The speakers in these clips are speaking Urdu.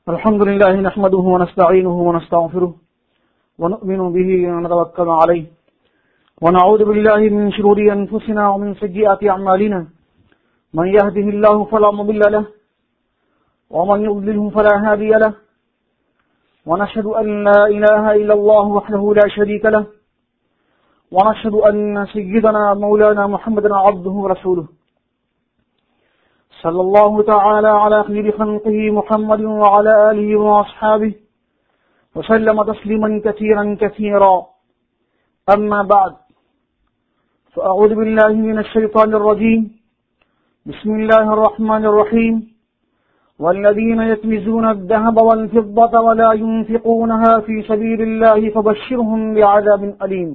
الحمد لله نحمده ونستعينه ونستغفره ونؤمن به ونتوكل عليه ونعوذ بالله من شرور أنفسنا ومن سيئات أعمالنا من يهده الله فلا مضل له ومن يضلله فلا هادي له ونشهد أن لا إله إلا الله وحده لا شريك له ونشهد أن سيدنا مولانا محمدا عبده ورسوله صلى الله تعالى على خير خلقه محمد وعلى آله وأصحابه وسلم تسليما كثيرا كثيرا أما بعد فأعوذ بالله من الشيطان الرجيم بسم الله الرحمن الرحيم والذين يكنزون الذهب والفضة ولا ينفقونها في سبيل الله فبشرهم بعذاب أليم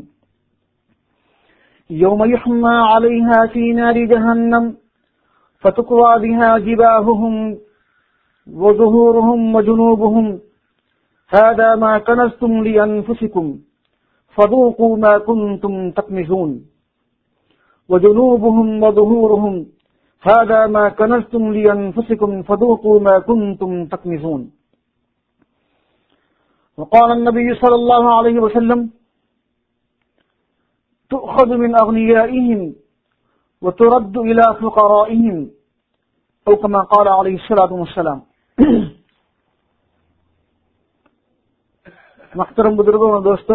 يوم يحمى عليها في نار جهنم فتقوى بها جباههم وظهورهم وجنوبهم هذا ما كنزتم لأنفسكم فذوقوا ما كنتم تكنزون وجنوبهم وظهورهم هذا ما كنزتم لأنفسكم فذوقوا ما كنتم تكنزون. وقال النبي صلى الله عليه وسلم تؤخذ من أغنيائهم وترد إلى فقرائهم أو كما قال عليه الصلاة والسلام. محترم بزرگوں اور دوستوں،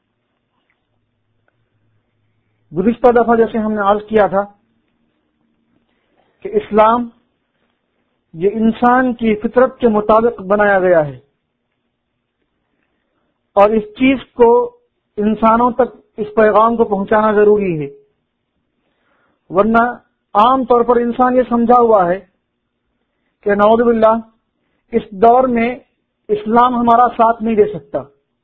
گزشتہ دفعہ جیسے ہم نے عرض کیا تھا کہ اسلام یہ انسان کی فطرت کے مطابق بنایا گیا ہے اور اس چیز کو انسانوں تک اس پیغام کو پہنچانا ضروری ہے، ورنہ عام طور پر انسان یہ سمجھا ہوا ہے کہ نعوذ باللہ اس دور میں اسلام ہمارا ساتھ نہیں دے سکتا.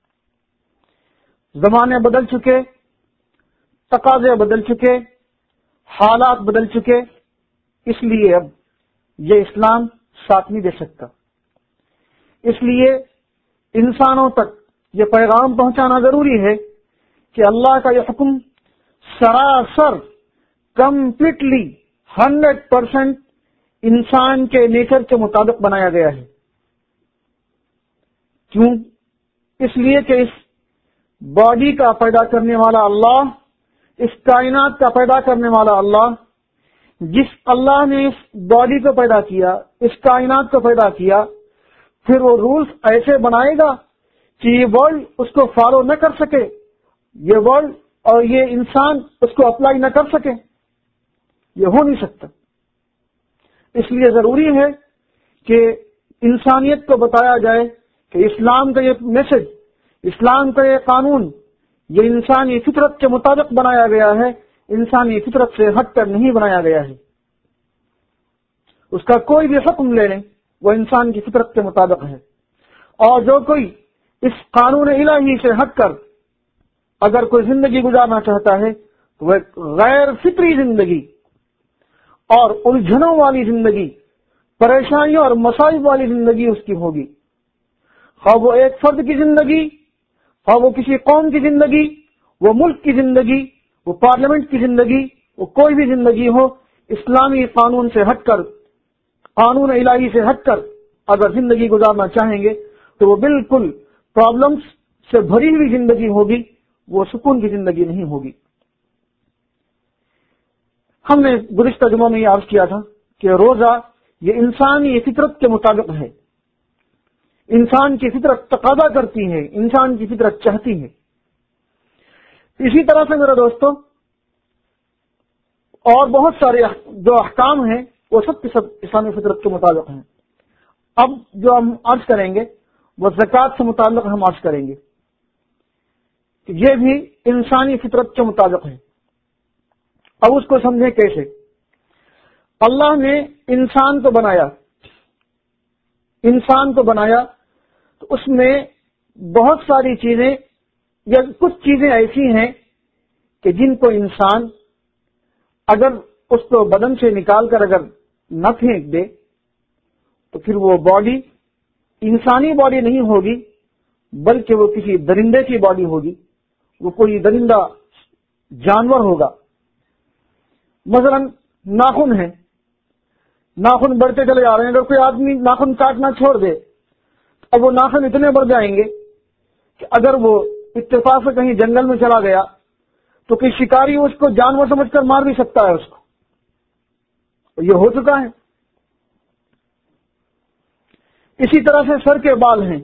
زمانے بدل چکے، تقاضے بدل چکے، حالات بدل چکے، اس لیے اب یہ اسلام ساتھ نہیں دے سکتا. اس لیے انسانوں تک یہ پیغام پہنچانا ضروری ہے کہ اللہ کا یہ حکم سراسر کمپلیٹلی 100% انسان کے نیچر کے مطابق بنایا گیا ہے. کیوں؟ اس لیے کہ اس باڈی کا پیدا کرنے والا اللہ، اس کائنات کا پیدا کرنے والا اللہ، جس اللہ نے اس باڈی کو پیدا کیا، اس کائنات کو پیدا کیا، پھر وہ رولز ایسے بنائے گا کہ یہ ورلڈ اس کو فالو نہ کر سکے، یہ ورلڈ اور یہ انسان اس کو اپلائی نہ کر سکے. یہ ہو نہیں سکتا. اس لیے ضروری ہے کہ انسانیت کو بتایا جائے کہ اسلام کا یہ میسج، اسلام کا یہ قانون، یہ انسانی فطرت کے مطابق بنایا گیا ہے، انسانی فطرت سے ہٹ کر نہیں بنایا گیا ہے. اس کا کوئی بھی حکم لے لیں وہ انسان کی فطرت کے مطابق ہے، اور جو کوئی اس قانون الہی سے ہٹ کر اگر کوئی زندگی گزارنا چاہتا ہے تو وہ غیر فطری زندگی اور الجھنوں والی زندگی، پریشانیوں اور مصائب والی زندگی اس کی ہوگی. خواہ وہ ایک فرد کی زندگی، خواہ وہ کسی قوم کی زندگی، وہ ملک کی زندگی، وہ پارلیمنٹ کی زندگی، وہ کوئی بھی زندگی ہو، اسلامی قانون سے ہٹ کر، قانون الہی سے ہٹ کر اگر زندگی گزارنا چاہیں گے تو وہ بالکل پرابلمز سے بھری ہوئی زندگی ہوگی، وہ سکون کی زندگی نہیں ہوگی. ہم نے گزشتہ جمعوں میں یہ عرض کیا تھا کہ روزہ یہ انسانی فطرت کے مطابق ہے، انسان کی فطرت تقاضا کرتی ہے، انسان کی فطرت چاہتی ہے. اسی طرح سے میرے دوستوں اور بہت سارے جو احکام ہیں وہ سب کے سب انسانی فطرت کے مطابق ہیں. اب جو ہم عرض کریں گے وہ زکوٰۃ سے متعلق ہم عرض کریں گے کہ یہ بھی انسانی فطرت کے مطابق ہے. اب اس کو سمجھیں کیسے. اللہ نے انسان کو بنایا تو اس میں بہت ساری چیزیں یا کچھ چیزیں ایسی ہیں کہ جن کو انسان اگر اس کو بدن سے نکال کر اگر نہ پھینک دے تو پھر وہ باڈی انسانی باڈی نہیں ہوگی، بلکہ وہ کسی درندے کی باڈی ہوگی، وہ کوئی درندہ جانور ہوگا. مثلا ناخن ہے، ناخن بڑھتے چلے جا رہے ہیں. اگر کوئی آدمی ناخن کاٹنا چھوڑ دے اب وہ ناخن اتنے بڑھ جائیں گے کہ اگر وہ اتفاق سے کہیں جنگل میں چلا گیا تو کوئی شکاری اس کو جانور سمجھ کر مار بھی سکتا ہے اس کو. یہ ہو چکا ہے. اسی طرح سے سر کے بال ہیں،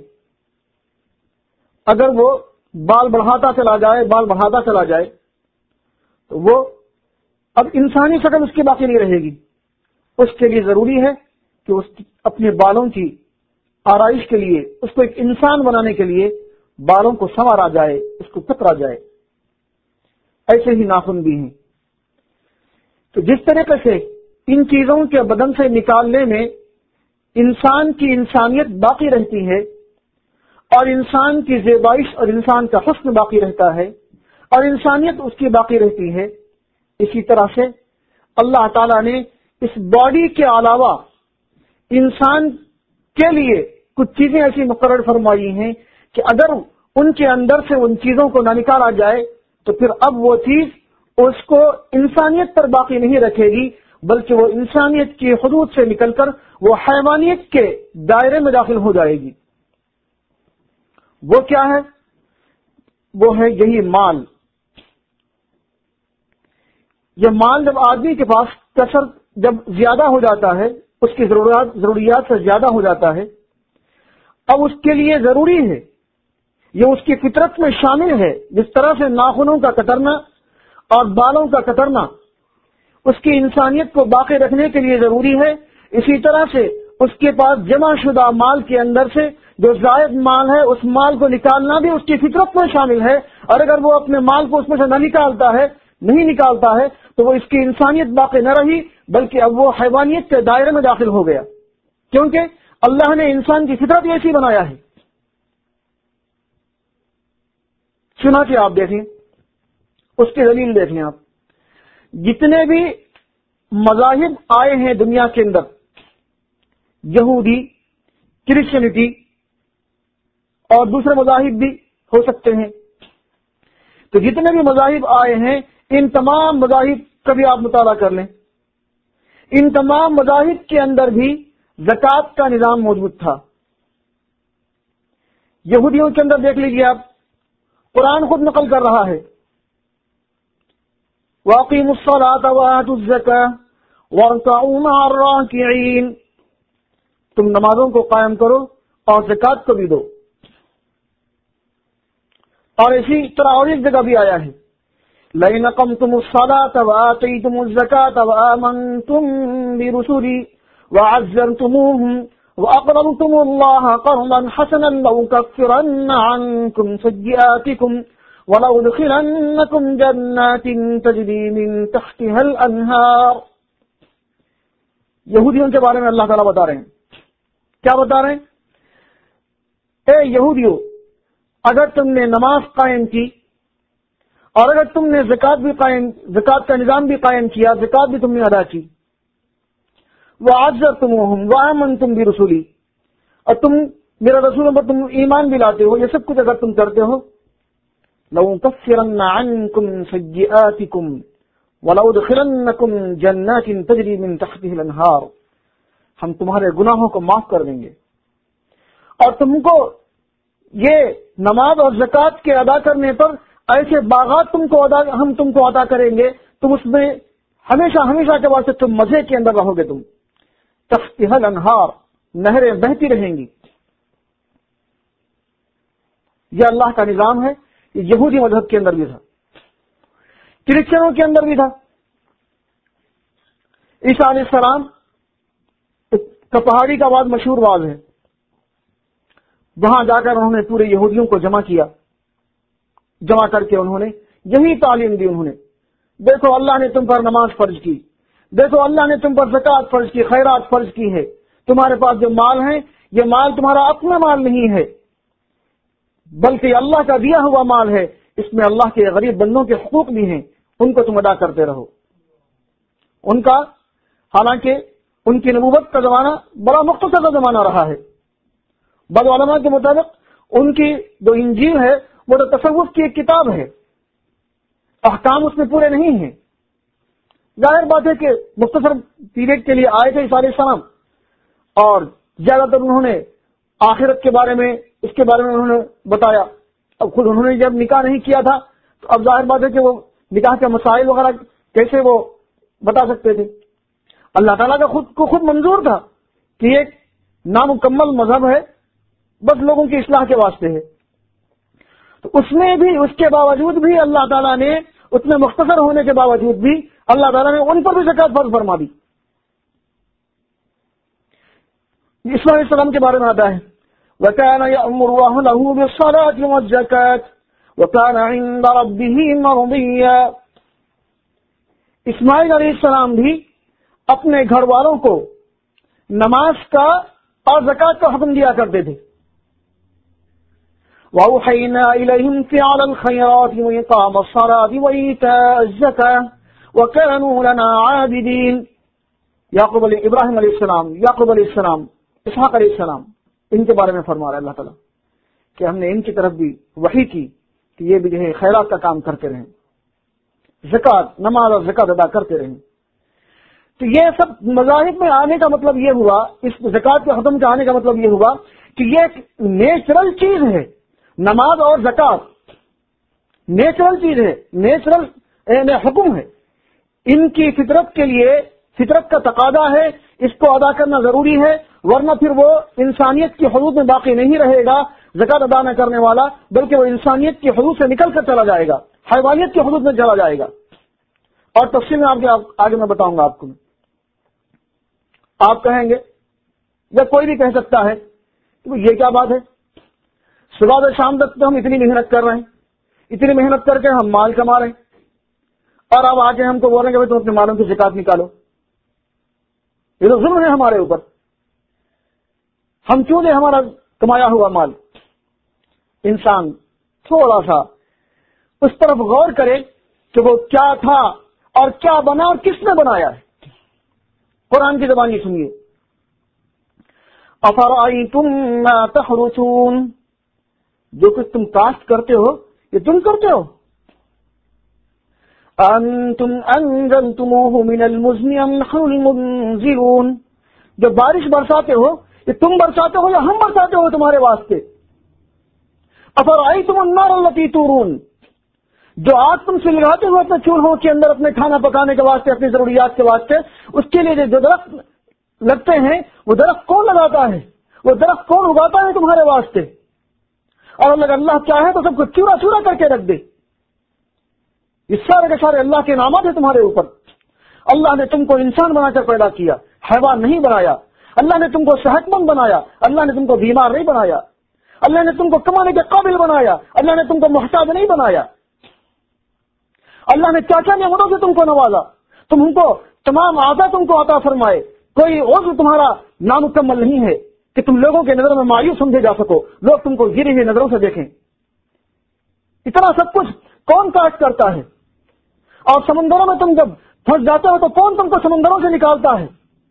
اگر وہ بال بڑھاتا چلا جائے تو وہ اب انسانی شکل اس کی باقی نہیں رہے گی. اس کے لیے ضروری ہے کہ اس اپنے بالوں کی آرائش کے لیے، اس کو ایک انسان بنانے کے لیے بالوں کو سنوارا جائے، اس کو کترا جائے. ایسے ہی ناخن بھی ہیں. تو جس طریقے سے ان چیزوں کے بدن سے نکالنے میں انسان کی انسانیت باقی رہتی ہے اور انسان کی زیبائش اور انسان کا حسن باقی رہتا ہے اور انسانیت اس کی باقی رہتی ہے، اسی طرح سے اللہ تعالیٰ نے اس باڈی کے علاوہ انسان کے لیے کچھ چیزیں ایسی مقرر فرمائی ہیں کہ اگر ان کے اندر سے ان چیزوں کو نہ نکالا جائے تو پھر اب وہ چیز اس کو انسانیت پر باقی نہیں رکھے گی، بلکہ وہ انسانیت کی حدود سے نکل کر وہ حیوانیت کے دائرے میں داخل ہو جائے گی. وہ کیا ہے؟ وہ ہے یہی مال. یہ مال جب آدمی کے پاس کثرت جب زیادہ ہو جاتا ہے، اس کی ضروریات سے زیادہ ہو جاتا ہے، اب اس کے لیے ضروری ہے، یہ اس کی فطرت میں شامل ہے. جس طرح سے ناخنوں کا کترنا اور بالوں کا کترنا اس کی انسانیت کو باقی رکھنے کے لیے ضروری ہے، اسی طرح سے اس کے پاس جمع شدہ مال کے اندر سے جو زائد مال ہے اس مال کو نکالنا بھی اس کی فطرت میں شامل ہے. اور اگر وہ اپنے مال کو اس میں سے نہیں نکالتا ہے تو وہ اس کی انسانیت باقی نہ رہی، بلکہ اب وہ حیوانیت کے دائرے میں داخل ہو گیا، کیونکہ اللہ نے انسان کی فطرت ایسی بنایا ہے. چنانچہ آپ دیکھیں، اس کی دلیل دیکھیں. آپ جتنے بھی مذاہب آئے ہیں دنیا کے اندر، یہودی، کرسچینٹی اور دوسرے مذاہب بھی ہو سکتے ہیں، تو جتنے بھی مذاہب آئے ہیں ان تمام مذاہب کا بھی آپ مطالعہ کر لیں، ان تمام مذاہب کے اندر بھی زکوٰۃ کا نظام موجود تھا. یہودیوں کے اندر دیکھ لیجیے آپ، قرآن خود نقل کر رہا ہے، وَأَقِيمُوا الصَّلَاةَ وَآتُوا الزَّكَاةَ وَارْكَعُوا مَعَ الرَّاكِعِينَ. تم نمازوں کو قائم کرو اور زکوٰۃ کو بھی دو. اور اسی طرح اور ایک جگہ بھی آیا ہے، لَئِنْ أَقَمْتُمُ الصَّلَاةَ وَآتَيْتُمُ الزَّكَاةَ وَآمَنْتُمْ بِرُسُلِي وَعَزَّرْتُمُوهُمْ وَأَقْرَضْتُمُ اللَّهَ قَرْضًا حَسَنًا لَأُكَفِّرَنَّ عَنْكُمْ سَيِّئَاتِكُمْ وَلَأُدْخِلَنَّكُمْ جَنَّاتٍ تَجْرِي مِنْ تَحْتِهَا الْأَنْهَارُ. یہودیوں کے بارے میں اللہ تعالیٰ بتا رہے ہیں. کیا بتا رہے ہیں؟ اے یہودیوں، اگر تم نے نماز قائم کی اور اگر تم نے زکوٰۃ کا نظام بھی قائم کیا، زکوٰۃ بھی تم نے ادا کی، وَعَزَّرْتُمُوهُمْ وَآمَنْتُمْ بِرُسُلِي، اور تم میرے رسولوں پر تم ایمان بھی لاتے ہو، یہ سب کچھ اگر تم کرتے ہو، لَأُكَفِّرَنَّ عَنْكُمْ سَيِّئَاتِكُمْ وَلَأُدْخِلَنَّكُمْ جَنَّاتٍ تَجْرِي مِنْ تَحْتِهَا الْأَنْهَارُ. ہم تمہارے گناہوں کو معاف کر دیں گے اور تم کو یہ نماز اور زکوٰۃ کے ادا کرنے پر ایسے باغات ہم تم کو عطا کریں گے، تم اس میں ہمیشہ کے واسطے تم مزے کے اندر رہو گے. تم تحتها الانہار، نہریں بہتی رہیں گی. یہ اللہ کا نظام ہے. یہ یہودی مذہب کے اندر بھی تھا، کرسچنوں کے اندر بھی تھا. عیسیٰ علیہ السلام کا پہاڑی کا بعد مشہور واز ہے، وہاں جا کر انہوں نے پورے یہودیوں کو جمع کر کے انہوں نے یہی تعلیم دی. انہوں نے دیکھو اللہ نے تم پر نماز فرض کی، دیکھو اللہ نے تم پر زکوٰۃ فرض کی، خیرات فرض کی ہے. تمہارے پاس جو مال ہے یہ مال تمہارا اپنا مال نہیں ہے بلکہ اللہ کا دیا ہوا مال ہے. اس میں اللہ کے غریب بندوں کے حقوق بھی ہیں، ان کو تم ادا کرتے رہو. ان کا حالانکہ ان کی نبوت کا زمانہ بڑا مختصر زمانہ رہا ہے. بعض علماء کے مطابق ان کی جو انجیل ہے وہ تو تصوف کی ایک کتاب ہے، احکام اس میں پورے نہیں ہیں. ظاہر بات ہے کہ مختصر پیریڈ کے لیے آئے تھے عیسیٰ علیہ السلام اور زیادہ تر انہوں نے آخرت کے بارے میں، اس کے بارے میں انہوں نے بتایا. اب خود انہوں نے جب نکاح نہیں کیا تھا تو اب ظاہر بات ہے کہ وہ نکاح کے مسائل وغیرہ کیسے وہ بتا سکتے تھے. اللہ تعالیٰ کا خود منظور تھا کہ یہ ایک نامکمل مذہب ہے، بس لوگوں کی اصلاح کے واسطے ہے. تو اس میں بھی، اس کے باوجود بھی اللہ تعالیٰ نے، اتنے مختصر ہونے کے باوجود بھی اللہ تعالیٰ نے ان پر بھی زکوٰۃ فرض فرما دی. عیسیٰ علیہ السلام کے بارے میں آتا ہے وَكَانَ يَأْمُرُ أَهْلَهُ بِالصَّلَاةِ وَالزَّكَاةِ وَكَانَ عِندَ رَبِّهِ مَرْضِيًّا. اسماعیل علیہ السلام بھی اپنے گھر والوں کو نماز کا اور زکوٰۃ کا حکم دیا کرتے تھے. وَأَوْحَيْنَا إِلَيْهِمْ فِعْلَ الْخَيْرَاتِ وَإِقَامَ الصَّلَاةِ وَإِيتَاءَ الزَّكَاةِ وَكَانُوا لَنَا عَابِدِينَ. ابراہیم علیہ السلام، یعقوب علیہ السلام، اسحاق علیہ السلام، ان کے بارے میں فرما رہا ہے اللہ تعالیٰ کہ ہم نے ان کی طرف بھی وحی کی کہ یہ بھی جو ہے خیرات کا کام کرتے رہیں، زکوٰۃ، نماز اور زکوٰۃ ادا کرتے رہیں. تو یہ سب مذاہب میں آنے کا مطلب یہ ہوا، اس زکوٰۃ کے حکم کے آنے کا مطلب یہ ہوا کہ یہ ایک نیچرل چیز ہے. نماز اور زکوٰۃ نیچرل چیز ہے، نیچرل حکم ہے. ان کی فطرت کے لیے، فطرت کا تقاضا ہے، اس کو ادا کرنا ضروری ہے، ورنہ پھر وہ انسانیت کی حدود میں باقی نہیں رہے گا زکوٰۃ ادا نہ کرنے والا، بلکہ وہ انسانیت کی حدود سے نکل کر چلا جائے گا، حیوانیت کی حدود میں چلا جائے گا. اور تفصیل میں آگے میں بتاؤں گا آپ کو. آپ کہیں گے یا کوئی بھی کہہ سکتا ہے کہ یہ کیا بات ہے، صبح سے شام تک تو ہم اتنی محنت کر رہے ہیں، اتنی محنت کر کے ہم مال کما رہے ہیں، اور اب آ کے ہم کو بول رہے ہیں کہ تم اپنے مالوں کی زکوٰۃ نکالو. یہ تو ظلم ہے ہمارے اوپر. ہم کیوں دیں ہمارا کمایا ہوا مال؟ انسان تھوڑا سا اس طرف غور کرے کہ وہ کیا تھا اور کیا بنا اور کس نے بنایا ہے. قرآن کی زبان یہ سنیے. افرأیتم ما تحرثون، جو کچھ تم کاشت کرتے ہو یہ تم کرتے ہو. انتم انزلتموه من المزن ام نحن المنزلون، جو بارش برساتے ہو یہ تم برساتے ہو یا ہم برساتے ہو تمہارے واسطے. افرأیتم النار التي تورون، جو آگ تم سے لگاتے ہو اپنے چولہوں کے اندر اپنے کھانا پکانے کے واسطے، اپنی ضروریات کے واسطے، اس کے لیے جو درخت لگتے ہیں وہ درخت کون لگاتا ہے؟ وہ درخت کون اگاتا ہے تمہارے واسطے؟ اور اگر اللہ چاہے تو سب کو چورا چورا کر کے رکھ دے. یہ سارے کے سارے اللہ کے انعامات ہیں تمہارے اوپر. اللہ نے تم کو انسان بنا کر پیدا کیا، حیوان نہیں بنایا. اللہ نے تم کو صحت مند بنایا، اللہ نے تم کو بیمار نہیں بنایا. اللہ نے تم کو کمانے کے قابل بنایا، اللہ نے تم کو محتاج نہیں بنایا. اللہ نے چاچا نعمتوں سے تم کو نوازا، تم کو تمام اعضاء تم کو عطا فرمائے. کوئی عضو تمہارا نامکمل نہیں ہے کہ تم لوگوں کے نظر میں مایوس سمجھے جا سکو، لوگ تم کو گری ہوئی نظروں سے دیکھیں. اتنا سب کچھ کون کاٹ کرتا ہے؟ اور سمندروں میں تم جب پھنس جاتے ہو تو کون تم کو سمندروں سے نکالتا ہے؟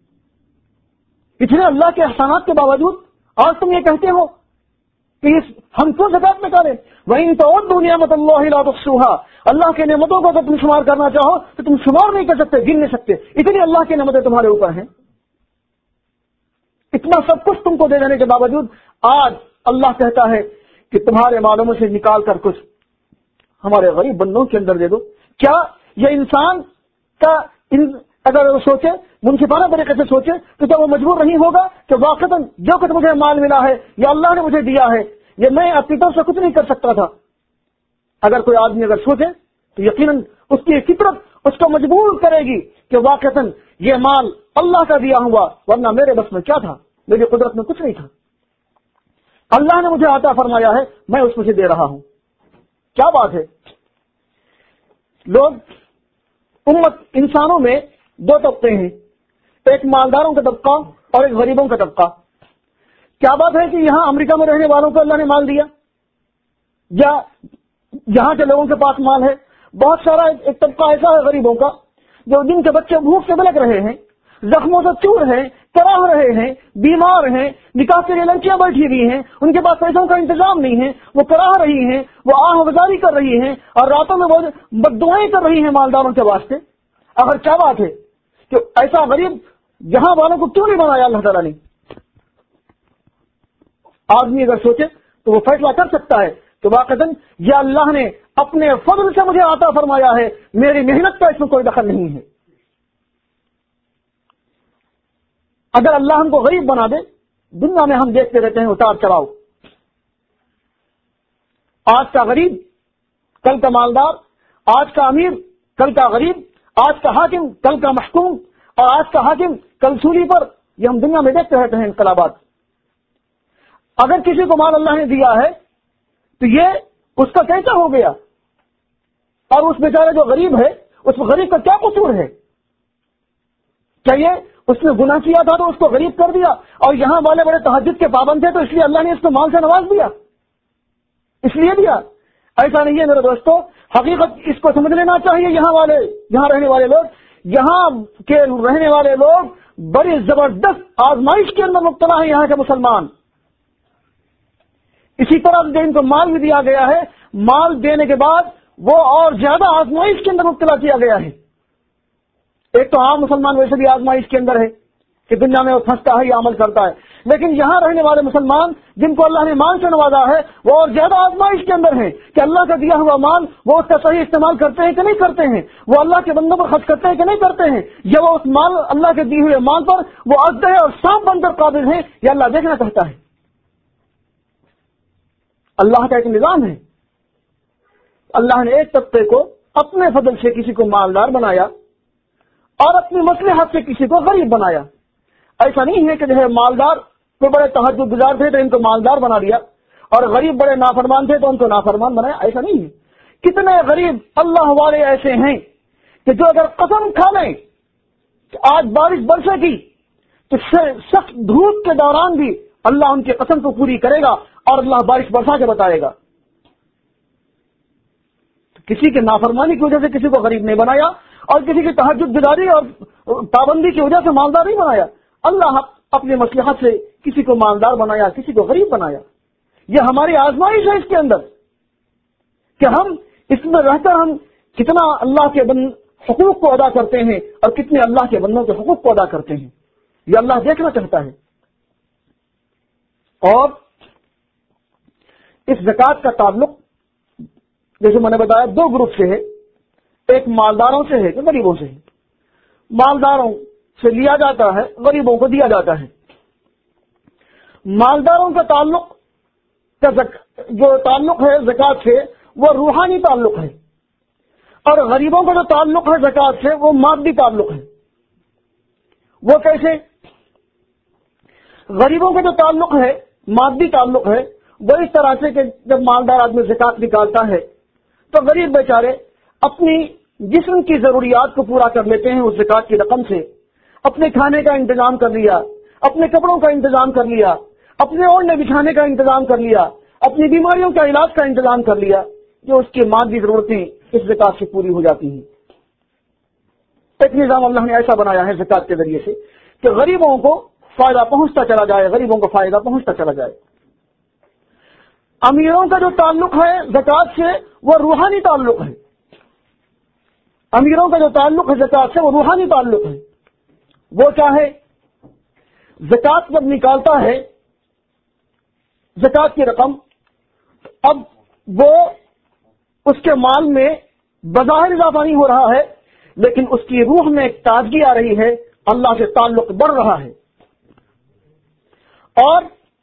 اتنے اللہ کے احسانات کے باوجود آج تم یہ کہتے ہو کہ ہم کیوں زکوٰۃ نکالیں؟ وَإِن تَعُدُّوا نِعْمَتَ اللَّهِ لَا تُحْصُوهَا، اللہ کی نعمتوں کو اگر تم شمار کرنا چاہو تو تم شمار نہیں کر سکتے، گن نہیں سکتے. اتنی اللہ کی نعمتیں تمہارے اوپر ہیں. اتنا سب کچھ تم کو دے دینے کے باوجود آج اللہ کہتا ہے کہ تمہارے مالوں میں سے نکال کر کچھ ہمارے غریب بندوں کے اندر دے دو. کیا یہ انسان کا اگر وہ سوچے، منصفانہ طریقے سے سوچے، تو کیا وہ مجبور نہیں ہوگا کہ واقعاً جو کچھ مجھے مال ملا ہے یا اللہ نے مجھے دیا ہے یہ میں اپنی طرف سے کچھ نہیں کر سکتا تھا؟ اگر کوئی آدمی اگر سوچے تو یقیناً اس کی فطرت اس کو مجبور کرے گی کہ واقعاً یہ مال اللہ کا دیا ہوا، ورنہ میرے بس میں کیا تھا، میری قدرت میں کچھ نہیں تھا. اللہ نے مجھے عطا فرمایا ہے، میں اس میں سے دے رہا ہوں. کیا بات ہے. لوگ امت انسانوں میں دو طبقے ہیں، ایک مالداروں کا طبقہ اور ایک غریبوں کا طبقہ. کیا بات ہے کہ یہاں امریکہ میں رہنے والوں کو اللہ نے مال دیا، یا یہاں کے لوگوں کے پاس مال ہے. بہت سارا ایک طبقہ ایسا ہے غریبوں کا جو جن کے بچے بھوک سے بلک رہے ہیں، زخموں سے چور ہیں، کراہ رہے ہیں، بیمار ہیں، نکاح کے لیے لڑکیاں بیٹھی ہوئی ہیں، ان کے پاس پیسوں کا انتظام نہیں ہے، وہ کراہ رہی ہیں، وہ آہ گزاری کر رہی ہیں اور راتوں میں وہ بددعائیں کر رہی ہیں مالداروں کے واسطے. اگر کیا بات ہے کہ ایسا غریب جہاں والوں کو کیوں نہیں بنایا اللہ تعالیٰ نے؟ آدمی اگر سوچے تو وہ فیصلہ کر سکتا ہے کہ واقعتاً یہ اللہ نے اپنے فضل سے مجھے عطا فرمایا ہے، میری محنت کا اس میں کوئی دخل نہیں ہے۔ اگر اللہ ہم کو غریب بنا دے، دنیا میں ہم دیکھتے رہتے ہیں اتار چڑھاؤ، آج کا غریب کل کا مالدار، آج کا امیر کل کا غریب، آج کا حاکم کل کا محکوم، اور آج کا حاکم کل سولی پر، یہ ہم دنیا میں دیکھتے رہتے ہیں انقلابات۔ اگر کسی کو مال اللہ نے دیا ہے تو یہ اس کا کیسا ہو گیا، اور اس بیچارے جو غریب ہے اس غریب کا کیا قصور ہے؟ کیا یہ اس نے گناہ کیا تھا تو اس کو غریب کر دیا، اور یہاں والے بڑے تہجد کے پابند تھے تو اس لیے اللہ نے اس کو مال سے نواز دیا، اس لیے دیا؟ ایسا نہیں ہے میرے دوستو، حقیقت اس کو سمجھ لینا چاہیے۔ یہاں رہنے والے لوگ، یہاں کے رہنے والے لوگ بڑی زبردست آزمائش کے اندر مبتلا ہیں، یہاں کے مسلمان۔ اسی طرح جو ان کو مال بھی دیا گیا ہے، مال دینے کے بعد وہ اور زیادہ آزمائش کے اندر مبتلا کیا گیا ہے۔ ایک تو عام مسلمان ویسے بھی آزمائش کے اندر ہے کہ دنیا میں وہ پھنستا ہے یا عمل کرتا ہے، لیکن یہاں رہنے والے مسلمان جن کو اللہ نے مال سے نوازا ہے وہ اور زیادہ آزمائش کے اندر ہیں کہ اللہ کا دیا ہوا مال وہ اس کا صحیح استعمال کرتے ہیں کہ نہیں کرتے ہیں، وہ اللہ کے بندوں پر خرچ کرتے ہیں کہ نہیں کرتے ہیں، یا وہ اس مال اللہ کے دیے ہوئے مال پر وہ اژدہے اور سانپ بن کر قابض ہیں، یہ اللہ دیکھنا چاہتا ہے۔ اللہ کا ایک نظام ہے، اللہ نے ایک طبقے کو اپنے فضل سے کسی کو مالدار بنایا اور اپنی مصلحت سے کسی کو غریب بنایا۔ ایسا نہیں ہے کہ جو ہے مالدار کوئی بڑے تہجد گزار تھے تو ان کو مالدار بنا دیا، اور غریب بڑے نافرمان تھے تو ان کو نافرمان بنایا، ایسا نہیں ہے۔ کتنے غریب اللہ والے ایسے ہیں کہ جو اگر قسم کھا لیں کہ آج بارش برسے گی تو سخت دھوپ کے دوران بھی اللہ ان کی قسم کو پوری کرے گا اور اللہ بارش برسا کے بتائے گا۔ کسی کے نافرمانی کی وجہ سے کسی کو غریب نہیں بنایا، اور کسی کی تہجد گزاری اور پابندی کی وجہ سے مالدار نہیں بنایا۔ اللہ اپنے مصلحت سے کسی کو مالدار بنایا، کسی کو غریب بنایا۔ یہ ہماری آزمائش ہے اس کے اندر کہ ہم اس میں رہ کر ہم کتنا اللہ کے حقوق کو ادا کرتے ہیں اور کتنے اللہ کے بندوں کے حقوق کو ادا کرتے ہیں، یہ اللہ دیکھنا چاہتا ہے۔ اور اس زکوٰۃ کا تعلق جیسے میں نے بتایا دو گروپ سے ہے، ایک مالداروں سے ہے کہ غریبوں سے ہے۔ مالداروں سے لیا جاتا ہے، غریبوں کو دیا جاتا ہے۔ مالداروں کا تعلق جو تعلق ہے زکوٰۃ سے وہ روحانی تعلق ہے، اور غریبوں کا جو تعلق ہے زکوٰۃ سے وہ مادی تعلق ہے۔ وہ کیسے؟ غریبوں کا جو تعلق ہے مادی تعلق ہے وہ اس طرح سے کہ جب مالدار آدمی زکوٰۃ نکالتا ہے تو غریب بیچارے اپنی جسم کی ضروریات کو پورا کر لیتے ہیں اس زکوٰۃ کی رقم سے، اپنے کھانے کا انتظام کر لیا، اپنے کپڑوں کا انتظام کر لیا، اپنے اوڑھنے بچھانے کا انتظام کر لیا، اپنی بیماریوں کا علاج کا انتظام کر لیا، جو اس کی مادی ضرورتیں اس زکوٰۃ سے پوری ہو جاتی ہیں۔ ایک نظام اللہ نے ایسا بنایا ہے زکوٰۃ کے ذریعے سے کہ غریبوں کو فائدہ پہنچتا چلا جائے، غریبوں کو فائدہ پہنچتا چلا جائے۔ امیروں کا جو تعلق ہے زکوٰۃ سے وہ روحانی تعلق ہے، امیروں کا جو تعلق ہے زکوٰۃ سے وہ روحانی تعلق ہے۔ وہ چاہے زکوٰۃ جب نکالتا ہے زکوٰۃ کی رقم، اب وہ اس کے مال میں بظاہر اضافہ نہیں ہو رہا ہے، لیکن اس کی روح میں ایک تازگی آ رہی ہے، اللہ سے تعلق بڑھ رہا ہے، اور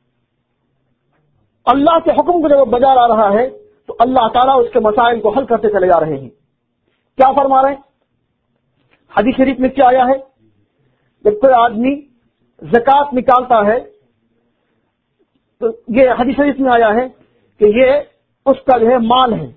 اللہ کے حکم کو جب بجا لا رہا ہے تو اللہ تعالیٰ اس کے مسائل کو حل کرتے چلے جا رہے ہیں۔ کیا فرما رہے ہیں؟ حدیث شریف میں کیا آیا ہے؟ جب کوئی آدمی زکوٰۃ نکالتا ہے تو یہ حدیث شریف میں آیا ہے کہ یہ اس کا جو ہے مال ہے،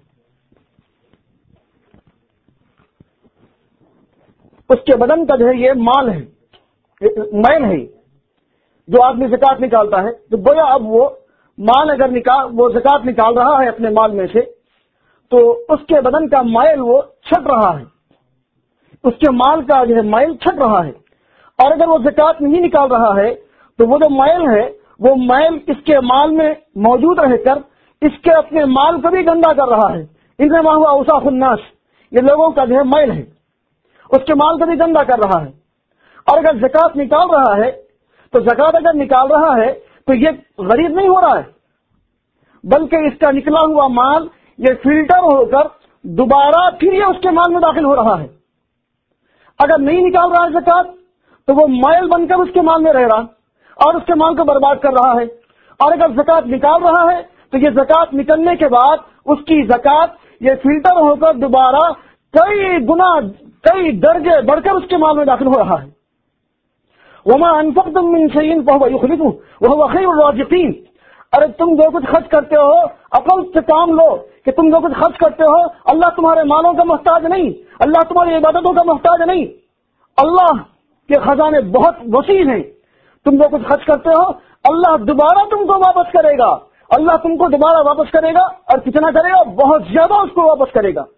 اس کے بدن کا جو ہے یہ مال ہے، میل ہے۔ جو آدمی زکوٰۃ نکالتا ہے تو گویا اب وہ مال اگر وہ زکوٰۃ نکال رہا ہے اپنے مال میں سے تو اس کے بدن کا مائل وہ چھٹ رہا ہے، اس کے مال کا جو ہے مائل چھٹ رہا ہے، اور اگر وہ زکوٰۃ نہیں نکال رہا ہے تو وہ جو مائل ہے وہ مائل اس کے مال میں موجود رہ کر اس کے اپنے مال کو بھی گندا کر رہا ہے۔ انما ہوا اوصاف الناس، یہ لوگوں کا جو ہے مائل ہے، اس کے مال کو بھی گندا کر رہا ہے۔ اور اگر زکوٰۃ نکال رہا ہے تو زکوٰۃ اگر نکال رہا ہے تو یہ غریب نہیں ہو رہا ہے، بلکہ اس کا نکلا ہوا مال یہ فلٹر ہو کر دوبارہ پھر یہ اس کے مال میں داخل ہو رہا ہے۔ اگر نہیں نکال رہا ہے زکات تو وہ مائل بن کر اس کے مال میں رہ رہا اور اس کے مال کو برباد کر رہا ہے، اور اگر زکات نکال رہا ہے تو یہ زکات نکلنے کے بعد اس کی زکات یہ فلٹر ہو کر دوبارہ کئی گنا کئی درجے بڑھ کر اس کے مال میں داخل ہو رہا ہے۔ وما انفقتم من شيء فهو يخلفه وهو خير الرازقين۔ ارے تم جو کچھ خرچ کرتے ہو عقل سے کام لو کہ تم جو کچھ خرچ کرتے ہو اللہ تمہارے مالوں کا محتاج نہیں، اللہ تمہاری عبادتوں کا محتاج نہیں، اللہ کے خزانے بہت وسیع ہیں۔ تم جو کچھ خرچ کرتے ہو اللہ دوبارہ تم کو واپس کرے گا، اللہ تم کو دوبارہ واپس کرے گا، اور کتنا کرے گا؟ بہت زیادہ اس کو واپس کرے گا۔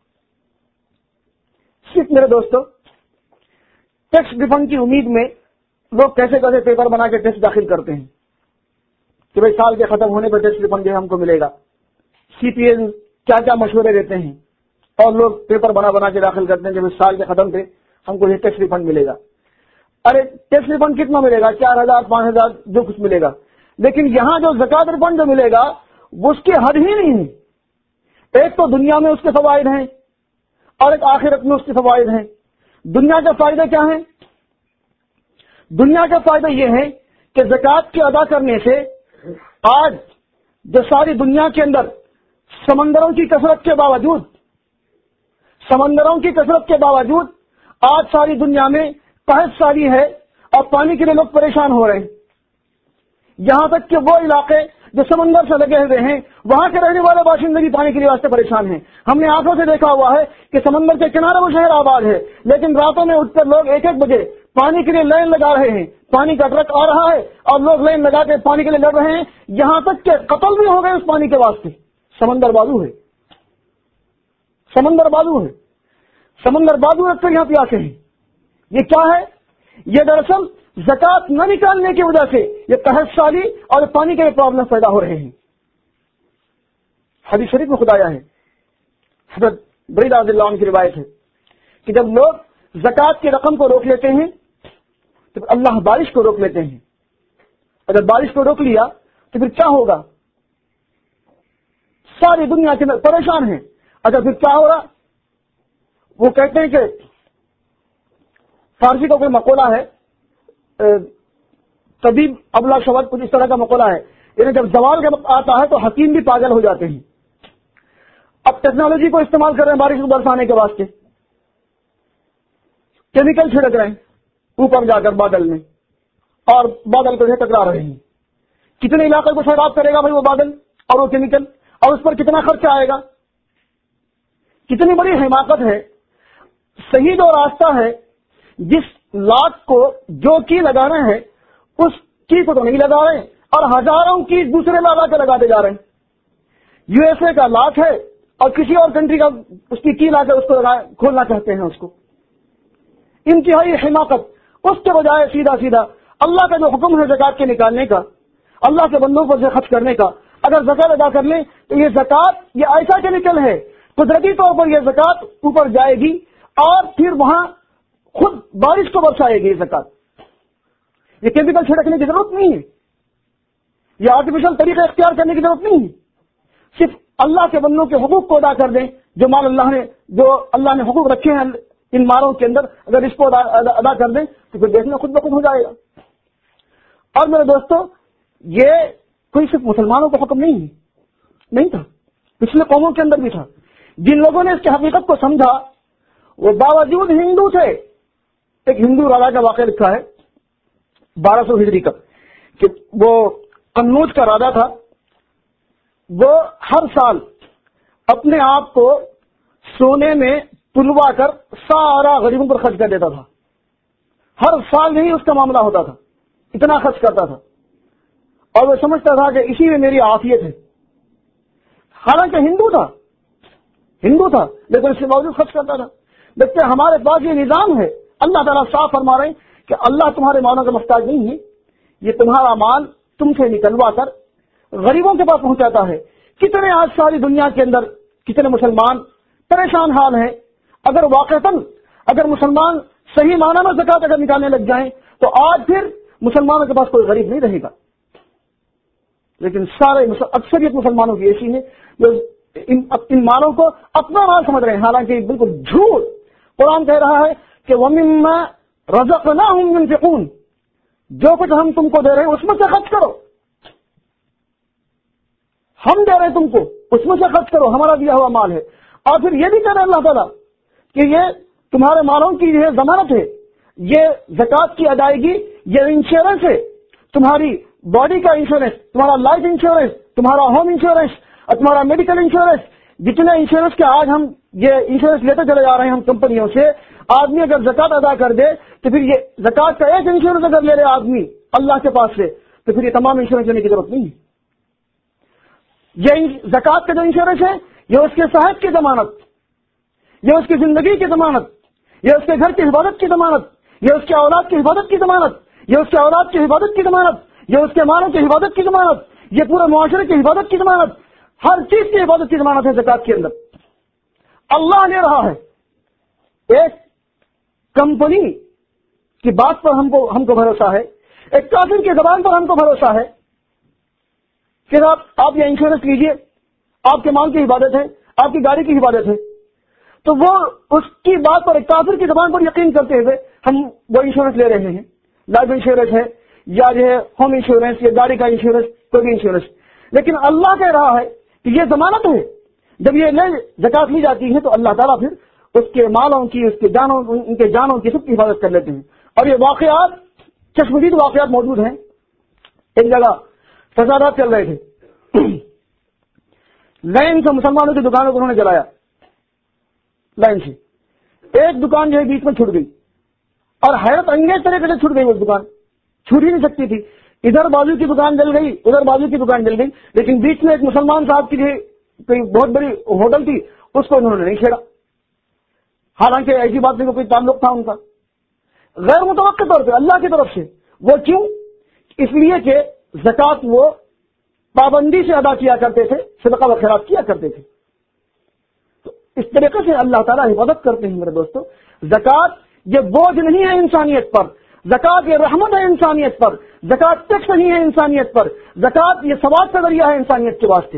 صرف میرے دوستو ٹیکس ریفنڈ کی امید میں لوگ کیسے کیسے پیپر بنا کے ٹیکس داخل کرتے ہیں کہ بھائی سال کے ختم ہونے پر ٹیکس ریفنڈ جو ہم کو ملے گا۔ سی پی ایل کیا کیا مشورے دیتے ہیں اور لوگ پیپر بنا بنا کے داخل کرتے ہیں کہ سال کے ختم پہ ہم کو یہ ٹیکس ریفنڈ ملے گا۔ ارے ٹیکس ریفنڈ کتنا ملے گا؟ 4,000 5,000 جو کچھ ملے گا، لیکن یہاں جو زکات ریفنڈ جو ملے گا وہ اس کی حد ہی نہیں ہے۔ ایک تو دنیا میں اس کے فوائد ہیں اور ایک آخرت میں اس کے فوائد ہیں۔ دنیا کے فائدے کیا ہیں؟ دنیا کے فائدے یہ ہیں کہ زکات کے ادا کرنے سے آج جو ساری دنیا کے اندر سمندروں کی کثرت کے باوجود آج ساری دنیا میں قحط ساری ہے اور پانی کے لیے لوگ پریشان ہو رہے ہیں۔ یہاں تک کہ وہ علاقے جو سمندر سے لگے ہوئے ہیں وہاں کے رہنے والے باشندے بھی پانی کے لیے واسطے پریشان ہیں۔ ہم نے آنکھوں سے دیکھا ہوا ہے کہ سمندر کے کنارے وہ شہر آباد ہے، لیکن راتوں میں اٹھ کر لوگ 1-1 بجے پانی کے لیے لائن لگا رہے ہیں، پانی کا ٹرک آ رہا ہے اور لوگ لائن لگا کے پانی کے لیے لڑ رہے ہیں، یہاں تک کہ قتل بھی ہو گئے اس پانی کے واسطے۔ سمندر بازو ہے، سمندر بازو رکھ کر یہاں پیاسے ہیں۔ یہ کیا ہے؟ یہ دراصل زکات نہ نکالنے کی وجہ سے یہ قحط سالی اور پانی کے پرابلم پیدا ہو رہے ہیں۔ حدیث شریف میں خدایا ہے، حضرت بریدہ رضی اللہ عنہ کی روایت ہے کہ جب لوگ زکات کی رقم کو روک لیتے ہیں تو اللہ بارش کو روک لیتے ہیں۔ اگر بارش کو روک لیا تو پھر کیا ہوگا؟ ساری دنیا کے اندر پریشان ہیں۔ اگر پھر کیا ہوگا؟ وہ کہتے ہیں کہ فارسی کا کوئی مقولہ ہے، طبیب ابلا شبد کچھ اس طرح کا مقولہ ہے، یعنی جب زوال کا وقت آتا ہے تو حکیم بھی پاگل ہو جاتے ہیں۔ اب ٹیکنالوجی کو استعمال کر رہے ہیں بارش کو برسانے کے واسطے، کیمیکل چھڑک رہے ہیں اوپر جا کر بادل میں اور بادل کو ٹکرا رہے ہیں۔ کتنے علاقے کو سیراب کرے گا بھائی وہ بادل اور وہ کیمیکل، اور اس پر کتنا خرچہ آئے گا؟ کتنی بڑی حماقت ہے۔ صحیح جو راستہ ہے، جس لاکھ کو جو کی لگانا ہے اس کی کو تو نہیں لگا رہے اور ہزاروں کی دوسرے لگا کے لگاتے جا رہے ہیں۔ یو ایس اے کا لاکھ ہے اور کسی اور کنٹری کا اس کی لا کے اس کو کھولنا چاہتے ہیں۔ اس کو انتہائی حماقت، اس کے بجائے سیدھا سیدھا اللہ کا جو حکم ہے زکات کے نکالنے کا، اللہ کے بندوں پر سے خرچ کرنے کا، اگر زکات ادا کر لیں تو یہ زکات یہ ایسا کیمیکل ہے، قدرتی طور پر یہ زکات اوپر جائے گی اور پھر وہاں خود بارش کو برسائے گی۔ زکات یہ کیمیکل چھڑکنے کی ضرورت نہیں ہے، یہ آرٹیفیشل طریقے اختیار کرنے کی ضرورت نہیں ہے۔ صرف اللہ کے بندوں کے حقوق کو ادا کر دیں، جو اللہ نے حقوق رکھے ہیں ان مالوں کے اندر، اگر اس کو ادا کر دیں تو پھر دیکھنا خود بخود ہو جائے گا۔ اور میرے دوستو یہ کوئی صرف مسلمانوں کا حکم نہیں تھا، پچھلے قوموں کے اندر بھی تھا۔ جن لوگوں نے اس کی حقیقت کو سمجھا وہ باوجود ہندو تھے۔ ایک ہندو راجا کا واقعہ لکھا ہے 1200 ہجری کا کہ وہ قنوج کا راجا تھا، وہ ہر سال اپنے آپ کو سونے میں تلوا کر سارا غریبوں پر خرچ کر دیتا تھا۔ ہر سال یہی اس کا معاملہ ہوتا تھا، اتنا خرچ کرتا تھا اور وہ سمجھتا تھا کہ اسی میں میری عافیت ہے۔ حالانکہ ہندو تھا لیکن اس کے باوجود خرچ کرتا تھا۔ دیکھتے ہمارے پاس یہ نظام ہے، اللہ تعالیٰ صاف فرما رہے ہیں کہ اللہ تمہارے مالوں کا محتاج نہیں ہے، یہ تمہارا مال تم سے نکلوا کر غریبوں کے پاس پہنچاتا ہے۔ کتنے آج ساری دنیا کے اندر کتنے مسلمان پریشان حال ہیں۔ اگر واقعتاً اگر مسلمان صحیح معنی میں زکات اگر نکالنے لگ جائیں تو آج پھر مسلمانوں کے پاس کوئی غریب نہیں رہے گا۔ لیکن اکثریت مسلمانوں کی ایسی ہے جو ان مالوں کو اپنا مال سمجھ رہے ہیں، حالانکہ بالکل جھوٹ۔ قرآن کہہ رہا ہے کہ وَمِمَّا رَزَقْنَاهُمْ يُنْفِقُونَ، جو کچھ ہم تم کو دے رہے ہیں اس میں سے خرچ کرو، ہم دے رہے ہیں تم کو، اس میں سے خرچ کرو، ہمارا دیا ہوا مال ہے۔ اور پھر یہ بھی کہہ رہے اللہ تعالیٰ کہ یہ تمہارے مالوں کی یہ ضمانت ہے، یہ زکوٰۃ کی ادائیگی، یہ انشورنس ہے، تمہاری باڈی کا انشورنس، تمہارا لائف انشورنس، تمہارا ہوم انشورنس اور تمہارا میڈیکل انشورنس، جتنے انشورنس کے آج ہم یہ انشورنس لیتے چلے جا رہے ہیں ہم کمپنیوں سے۔ آدمی اگر زکوٰۃ ادا کر دے تو پھر یہ زکوٰۃ کا ایک انشورنس اگر لے لے آدمی اللہ کے پاس سے تو پھر یہ تمام انشورنس لینے کی ضرورت نہیں ہے۔ یہ زکوٰۃ کا جو انشورنس ہے یہ اس کے صحت کی ضمانت، یہ اس کی زندگی کی ضمانت، یہ اس کے گھر کی حفاظت کی ضمانت، یہ اس کے اولاد کی حفاظت کی ضمانت، یہ اس کے اولاد کی حفاظت کی ضمانت، یہ اس کے مالوں کی حفاظت کی ضمانت، یہ پورے معاشرے کی حفاظت کی ضمانت، ہر چیز کی حفاظت کی ضمانت ہے زکوٰۃ کے اندر۔ اللہ لے رہا ہے۔ ایک کمپنی کی بات پر ہم کو بھروسہ ہے، ایک کافر کی زبان پر ہم کو بھروسہ ہے کہ آپ یہ انشورنس لیجئے، آپ کے مال کی حفاظت ہے، آپ کی گاڑی کی حفاظت ہے، تو وہ اس کی بات پر ایک کافر کی زبان پر یقین کرتے ہوئے ہم وہ انشورنس لے رہے ہیں، لائف انشورنس ہے یا جو ہے ہوم انشورنس یا گاڑی کا انشورنس، کوئی بھی انشورنس۔ لیکن اللہ کہہ رہا ہے کہ یہ ضمانت ہے، جب یہ زکوٰۃ لی جاتی ہے تو اللہ تعالیٰ پھر اس کے مالوں کی، اس کے جانوں، ان کے جانوں کی سب کی حفاظت کر لیتے ہیں۔ اور یہ واقعات، چشمدید واقعات موجود ہیں۔ ایک جگہ فسادات چل رہے تھے، لائن سے مسلمانوں کی دکانوں کو انہوں نے جلایا، لائن سے ایک دکان جو ہے بیچ میں چھوٹ گئی، اور حیرت انگیز طریقے سے چھوٹ گئی، وہ دکان چھوٹ ہی نہیں سکتی تھی، ادھر بازو کی دکان جل گئی، ادھر بازو کی دکان جل گئی، لیکن بیچ میں ایک مسلمان صاحب کی جو کوئی بہت بڑی ہوٹل تھی اس کو انہوں نے نہیں چھیڑا، حالانکہ ایسی بات نہیں، کوئی تعلق تھا ان کا، غیر متوقع طور پہ اللہ کی طرف سے۔ وہ کیوں؟ اس لیے کہ زکوٰۃ وہ پابندی سے ادا کیا کرتے تھے، صدقہ و خیرات کیا کرتے تھے، تو اس طریقے سے اللہ تعالیٰ حفاظت کرتے ہیں میرے دوستو۔ زکوٰۃ یہ بوجھ نہیں ہے انسانیت پر، زکوٰۃ یہ رحمت ہے انسانیت پر، زکوٰۃ ٹیکس نہیں ہے انسانیت پر، زکوٰۃ یہ ثواب کا ذریعہ ہے انسانیت کے واسطے۔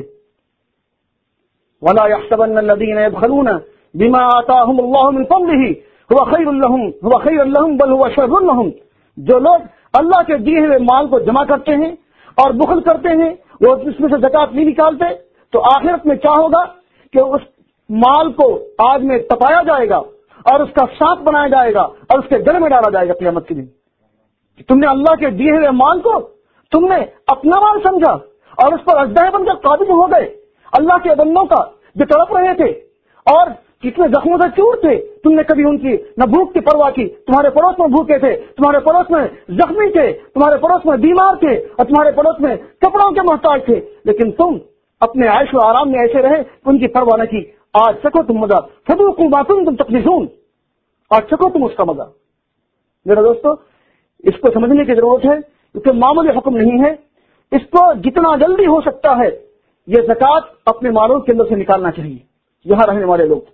وَلَا يَحْسَبَنَّ الَّذِينَ يَبْخَلُونَ بِمَا آتَاهُمُ اللَّهُ مِنْ فَضْلِهِ هُوَ خَيْرٌ لَهُمْ بَلْ هُوَ شَرٌّ لَهُمْ، جو لوگ اللہ کے دیے ہوئے مال کو جمع کرتے ہیں اور بخل کرتے ہیں، وہ اس میں سے زکوٰۃ نہیں نکالتے، تو آخرت میں کیا ہوگا کہ اس مال کو آگ میں تپایا جائے گا اور اس کا سانپ بنایا جائے گا اور اس کے گلے میں ڈالا جائے گا قیامت کے دن۔ تم نے اللہ کے دیے ہوئے مال کو تم نے اپنا مال سمجھا اور اس پر اژدہے بن کر قابض ہو گئے، اللہ کے بندوں کا جو تڑپ رہے تھے اور کتنے زخموں سے چور تھے، تم نے کبھی ان کی نہ بھوک کی پرواہ کی۔ تمہارے پڑوس میں بھوکے تھے، تمہارے پڑوس میں زخمی تھے، تمہارے پڑوس میں بیمار تھے اور تمہارے پڑوس میں کپڑوں کے محتاج تھے، لیکن تم اپنے عیش و آرام میں ایسے رہے کہ ان کی پرواہ نہ کی۔ آج سکو تم مزہ، فذوقوا ما کنتم تکنزون، آج سکو تم اس کا مزہ۔ میرے دوستو، اس کو سمجھنے کی ضرورت ہے، کیونکہ معمولی حکم نہیں ہے، اس کو جتنا جلدی ہو سکتا ہے یہ زکوٰۃ اپنے مالوں کے اندر سے نکالنا چاہیے، یہاں رہنے والے لوگ۔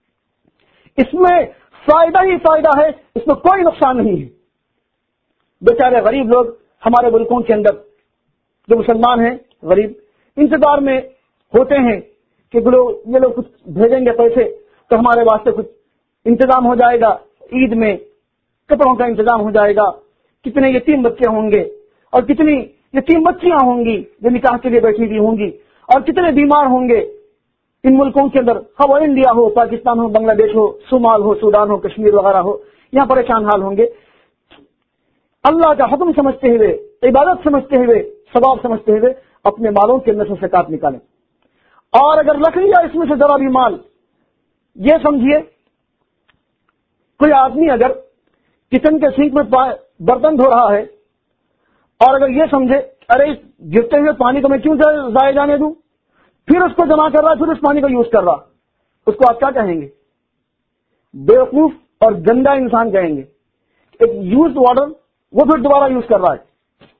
اس میں فائدہ ہی فائدہ ہے، اس میں کوئی نقصان نہیں ہے۔ بیچارے غریب لوگ ہمارے ملکوں کے اندر جو مسلمان ہیں غریب، انتظار میں ہوتے ہیں کہ یہ لوگ کچھ بھیجیں گے پیسے تو ہمارے واسطے کچھ انتظام ہو جائے گا، عید میں کپڑوں کا انتظام ہو جائے گا، کتنے یتیم بچے ہوں گے اور کتنی یتیم بچیاں ہوں گی جو نکاح کے لیے بیٹھی ہوئی ہوں گی، اور کتنے بیمار ہوں گے ان ملکوں کے اندر، وہ انڈیا ہو، پاکستان ہو، بنگلہ دیش ہو، صومال ہو، سودان ہو، کشمیر وغیرہ ہو، یہاں پریشان حال ہوں گے۔ اللہ کا حکم سمجھتے ہوئے، عبادت سمجھتے ہوئے، ثواب سمجھتے ہوئے اپنے مالوں کے اندر سے زکوٰۃ نکالیں۔ اور اگر رکھ لیا اس میں سے ذرا بھی مال، یہ سمجھیے کوئی آدمی اگر کچن کے سینک میں برتن دھو رہا ہے اور اگر یہ سمجھے ارے گرتے ہوئے پانی کو میں کیوں ضائع جانے دوں، پھر اس کو جمع کر رہا، پھر اس پانی کو یوز کر رہا، اس کو آپ کیا کہیں گے؟ بیوقوف اور گندا انسان کہیں گے۔ ایک یوزڈ واٹر وہ پھر دوبارہ یوز کر رہا ہے،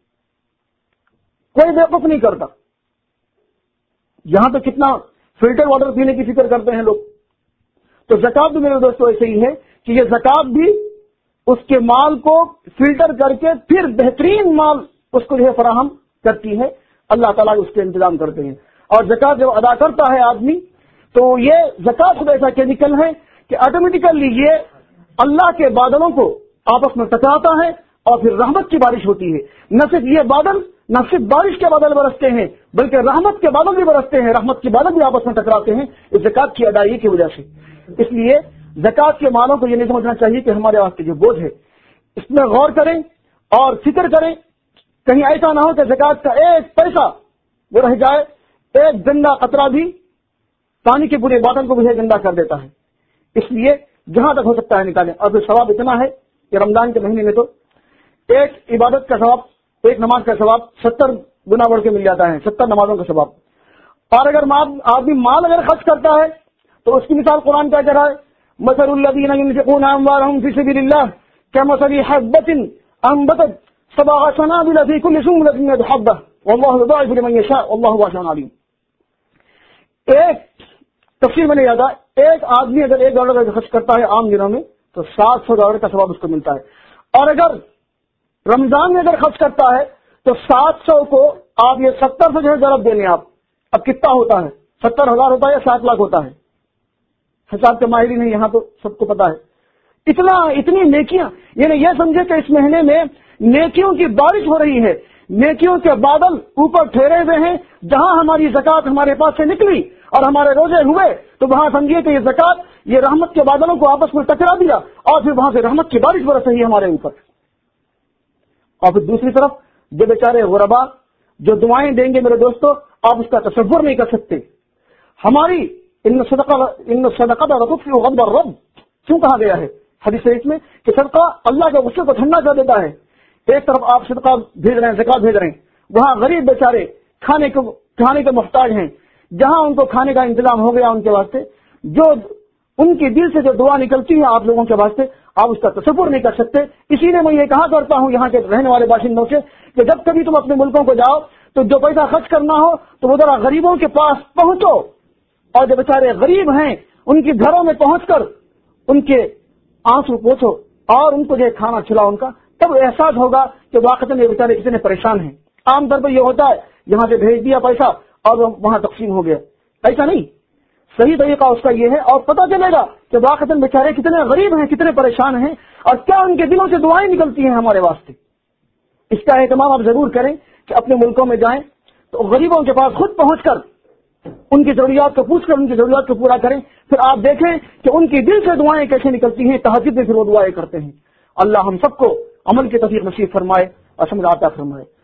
کوئی بیوقوف نہیں کرتا۔ یہاں تو کتنا فلٹر واٹر پینے کی فکر کرتے ہیں لوگ۔ تو زکوٰۃ بھی میرے دوستوں ایسے ہی ہے کہ یہ زکوٰۃ بھی اس کے مال کو فلٹر کر کے پھر بہترین مال اس کو جو ہے فراہم کرتی ہے، اللہ تعالیٰ اس کے انتظام کرتے ہیں. اور زکات جب ادا کرتا ہے آدمی تو یہ زکات خود ایسا کیمیکل ہے کہ آٹومیٹیکلی یہ اللہ کے بادلوں کو آپس میں ٹکراتا ہے اور پھر رحمت کی بارش ہوتی ہے. نہ صرف یہ بادل، نہ صرف بارش کے بادل برستے ہیں بلکہ رحمت کے بادل بھی برستے ہیں، رحمت کے بادل بھی آپس میں ٹکراتے ہیں اس زکات کی ادائیگی کی وجہ سے. اس لیے زکات کے مالوں کو یہ نہیں سمجھنا چاہیے کہ ہمارے واسطے جو بوجھ ہے، اس میں غور کریں اور فکر کریں. کہیں ایسا نہ ہو کہ زکات کا ایک پیسہ وہ رہ جائے، ایک گندا قطرہ بھی پانی کے پورے باطن کو بھی گندا کر دیتا ہے. اس لیے جہاں تک ہو سکتا ہے نکالیں. اور پھر ثواب اتنا ہے کہ رمضان کے مہینے میں تو ایک عبادت کا ثواب، ایک نماز کا ثواب 70 گنا بڑھ کے مل جاتا ہے، 70 نمازوں کا ثواب. اور اگر آدمی مال اگر خرچ کرتا ہے تو اس کی مثال قرآن کیا کہہ رہا ہے؟ مثل الذین ينفقون اموالهم في سبيل الله كمثل حبة انبتت 7 سنابل في كل سنبلة 100 حبة والله يضاعف لمن يشاء والله واسع علیم. ایک تفسیر میں نے یاد ہے، ایک آدمی اگر $1 خرچ کرتا ہے عام دنوں میں تو $700 کا ثواب اس کو ملتا ہے. اور اگر رمضان میں اگر خرچ کرتا ہے تو 700 کو آپ یہ 70 سے جو ہے ضرب دیں گے آپ. اب کتنا ہوتا ہے؟ 70,000 ہوتا ہے یا 7 لاکھ ہوتا ہے؟ حساب کے ماہر نہیں، یہاں تو سب کو پتا ہے. اتنی نیکیاں، یعنی یہ سمجھے کہ اس مہینے میں نیکیوں کی بارش ہو رہی ہے، نیکیوں کے بادل اوپر ٹھہرے ہوئے ہیں. جہاں ہماری زکات ہمارے پاس سے نکلی اور ہمارے روزے ہوئے تو وہاں سمجھیے کہ یہ زکات یہ رحمت کے بادلوں کو آپس میں ٹکرا دیا اور پھر وہاں سے رحمت کی بارش برس رہی ہے ہمارے اوپر. اور پھر دوسری طرف جو بیچارے غربا جو دعائیں دیں گے میرے دوستو، آپ اس کا تصور نہیں کر سکتے. ہماری ان صدقہ رتطفئ غضب الرب کیوں کہا گیا ہے حدیث شریف میں کہ صدقہ اللہ کے غصے کو ٹھنڈا کر دیتا ہے. ایک طرف آپ صدقہ بھیج رہے ہیں، زکات بھیج رہے ہیں، وہاں غریب بیچارے کھانے کے محتاج ہیں. جہاں ان کو کھانے کا انتظام ہو گیا ان کے واسطے، جو ان کے دل سے جو دعا نکلتی ہے آپ لوگوں کے واسطے، آپ اس کا تصور نہیں کر سکتے. اسی لیے میں یہ کہا کرتا ہوں یہاں کے رہنے والے باشندوں سے کہ جب کبھی تم اپنے ملکوں کو جاؤ تو جو پیسہ خرچ کرنا ہو تو وہ ذرا غریبوں کے پاس پہنچو، اور جو بیچارے غریب ہیں ان کے گھروں میں پہنچ کر ان کے آنسو پوچھو اور ان کو جو کھانا کھلاؤ ان کا، تب احساس ہوگا کہ واقعی یہ بیچارے کتنے پریشان ہیں. عام طور پر یہ ہوتا ہے یہاں سے بھیج دیا پیسہ اور وہاں تقسیم ہو گیا. ایسا نہیں، صحیح طریقہ اس کا یہ ہے اور پتہ چلے گا کہ واقعی بیچارے کتنے غریب ہیں، کتنے پریشان ہیں اور کیا ان کے دلوں سے دعائیں نکلتی ہیں ہمارے واسطے. اس کا اہتمام آپ ضرور کریں کہ اپنے ملکوں میں جائیں تو غریبوں کے پاس خود پہنچ کر ان کی ضروریات کو پوچھ کر ان کی ضروریات کو پورا کریں. پھر آپ دیکھیں کہ ان کی دل سے دعائیں کیسے نکلتی ہیں. تہجد میں پھر وہ دعائیں کرتے ہیں. اللہ ہم سب کو عمل کی توفیق نصیب فرمائے اور سمجھ عطا فرمائے.